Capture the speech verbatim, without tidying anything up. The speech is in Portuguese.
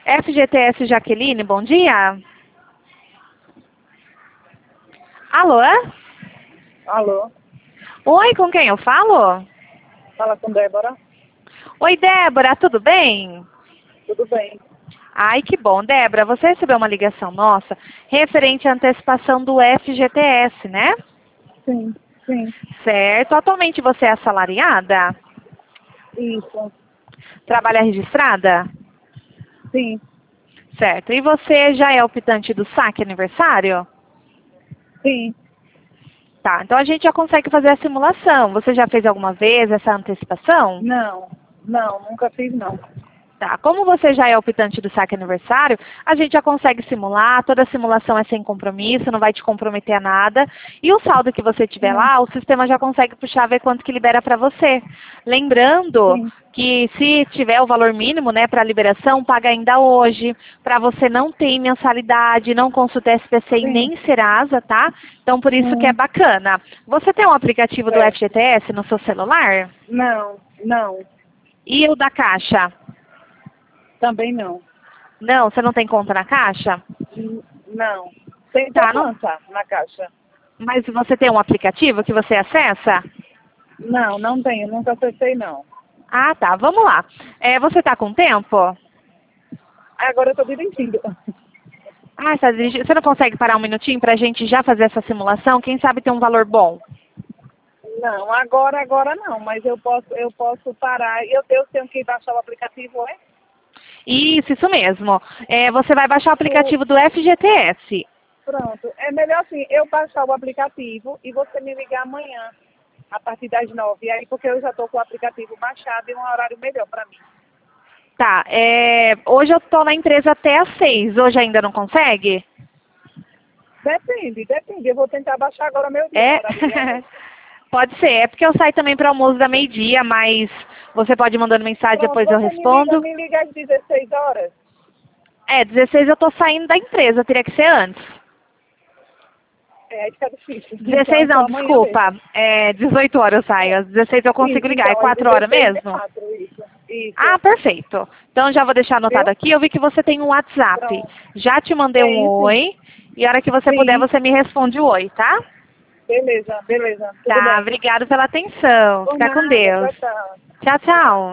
F G T S Jaqueline, bom dia. Alô? Alô? Oi, com quem eu falo? Fala com Débora. Oi, Débora, tudo bem? Tudo bem? Ai, que bom. Débora, você recebeu uma ligação nossa referente à antecipação do F G T S, né? Sim, sim. Certo. Atualmente você é assalariada? Isso. Trabalha registrada? Sim, Certo. E você já é optante do saque aniversário? sim. Tá, então a gente já consegue fazer a simulação. Você já fez alguma vez essa antecipação? Não, não, nunca fiz não. Tá, como você já é optante do saque aniversário, a gente já consegue simular, toda a simulação é sem compromisso, não vai te comprometer a nada. E o saldo que você tiver Sim, lá, o sistema já consegue puxar, ver quanto que libera para você. Lembrando sim, que se tiver o valor mínimo, né, para liberação, paga ainda hoje. Para você não tem mensalidade, não consulta S P C e sim. nem Serasa, tá? Então por isso que é Hum, bacana. Você tem um aplicativo do certo. F G T S no seu celular? Não, não, E o da Caixa? também não. Não, você não tem conta na Caixa? Hum, Não. Tem Tá, não, poupança na caixa? mas você tem um aplicativo que você acessa? Não, não tenho, nunca acessei não. Ah, tá, vamos lá. É, você tá com tempo? Agora eu tô dirigindo. Ah, você, tá dirigindo. Você não consegue parar um minutinho pra gente já fazer essa simulação? Quem sabe tem um valor bom? Não, agora, agora não, mas eu posso, eu posso parar. Eu, eu tenho que baixar o aplicativo, é? Isso, isso mesmo. É, você vai baixar o O, aplicativo do F G T S. pronto. É melhor assim, eu baixar o aplicativo e você me ligar amanhã, a partir das nove. Aí, porque eu já estou com o aplicativo baixado e um horário melhor para mim. Tá, é, hoje eu tô na empresa até às seis. Hoje ainda não consegue? Depende, depende. Eu vou tentar baixar agora meu dia, no É? horário de almoço. Pode ser. É porque eu saio também para almoço da meio-dia, mas você pode ir mandando mensagem, Pronto, depois eu você me liga, respondo. me liga às dezesseis horas. É, dezesseis eu tô saindo da empresa, teria que ser antes. É, aí fica difícil. Então dezesseis é só não, amanhã mesmo. desculpa. É dezoito horas eu saio. Às dezesseis eu consigo Isso, ligar. É então, às quatro horas dezesseis e mesmo? quatro, isso. Isso. Ah, perfeito. Então já vou deixar anotado Viu? aqui. Eu vi que você tem um WhatsApp. Pronto. Já te mandei um Tenho, sim. oi. E a hora que você puder, Sim. você me responde o oi, tá? Beleza, beleza. Tudo Tá, bem. obrigado pela atenção. Por Fica com nada, Deus. tchau, tchau. Tchau, tchau.